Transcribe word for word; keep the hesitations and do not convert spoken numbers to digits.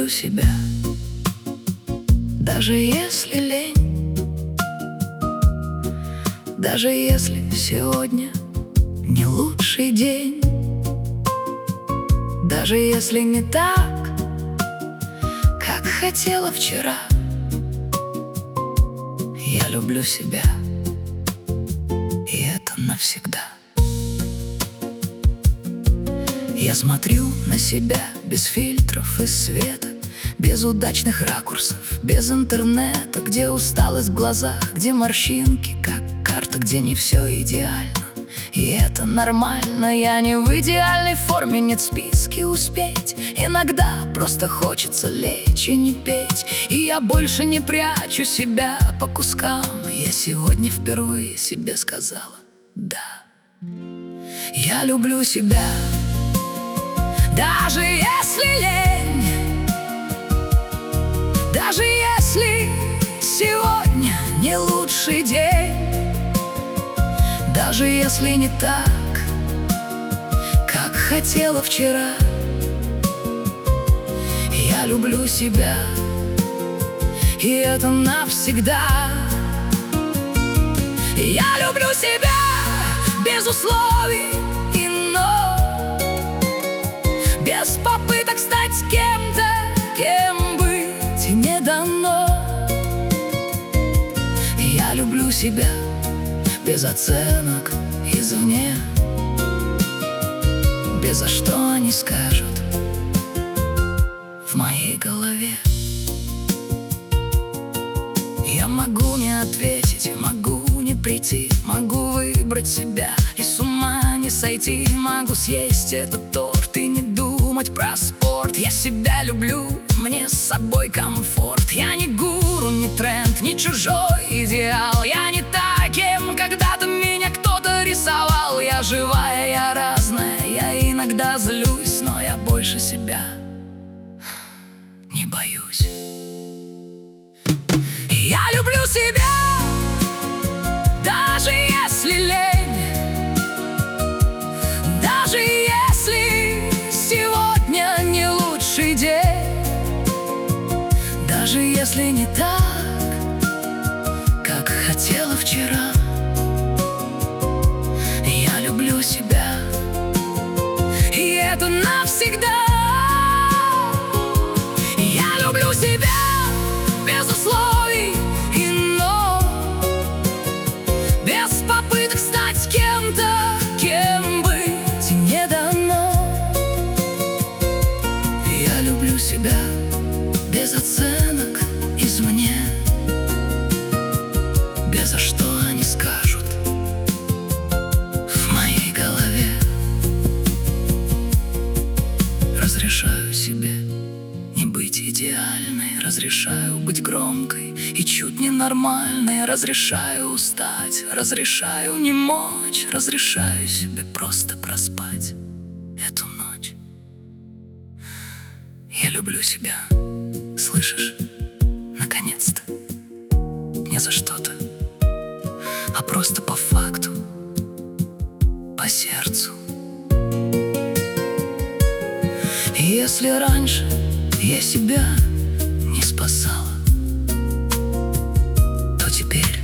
люблю себя, даже если лень, даже если сегодня не лучший день, даже если не так, как хотела вчера. Я люблю себя, и это навсегда. Я смотрю на себя без фильтров и света, без удачных ракурсов, без интернета, где усталость в глазах, где морщинки, как карта, где не все идеально. И это нормально, я не в идеальной форме, нет в списке успеть. Иногда просто хочется лечь и не петь, и я больше не прячу себя по кускам. Я сегодня впервые себе сказала: да, я люблю себя, даже если лень, даже если сегодня не лучший день, даже если не так, как хотела вчера. Я люблю себя, и это навсегда. Я люблю себя без условий и но, без попыток стать кем-то, кем быть не дано. Я люблю себя без оценок извне, без «а что они скажут» в моей голове. Я могу не ответить, могу не прийти, могу выбрать себя и с ума не сойти. Могу съесть этот торт и не думать про спорт. Я себя люблю, мне с собой комфорт. Я не гуру, не тренд, не чужой идеал. Я не таким, когда-то меня кто-то рисовал. Я живая, я разная, я иногда злюсь, но я больше себя не боюсь. Я люблю себя, даже если лень, даже если сегодня не лучший день, даже если не так, как хотела вчера. Я люблю себя, и это навсегда. Я люблю себя без условий и но, без попыток стать кем-то, кем быть не дано. Я люблю себя без оценок извне, без «а что они скажут» в моей голове. Разрешаю себе не быть идеальной, разрешаю быть громкой и чуть ненормальной, разрешаю устать, разрешаю не мочь, разрешаю себе просто проспать эту ночь. Я люблю себя, слышишь, наконец-то, не за что-то, а просто по факту, по сердцу. Если раньше я себя не спасала, то теперь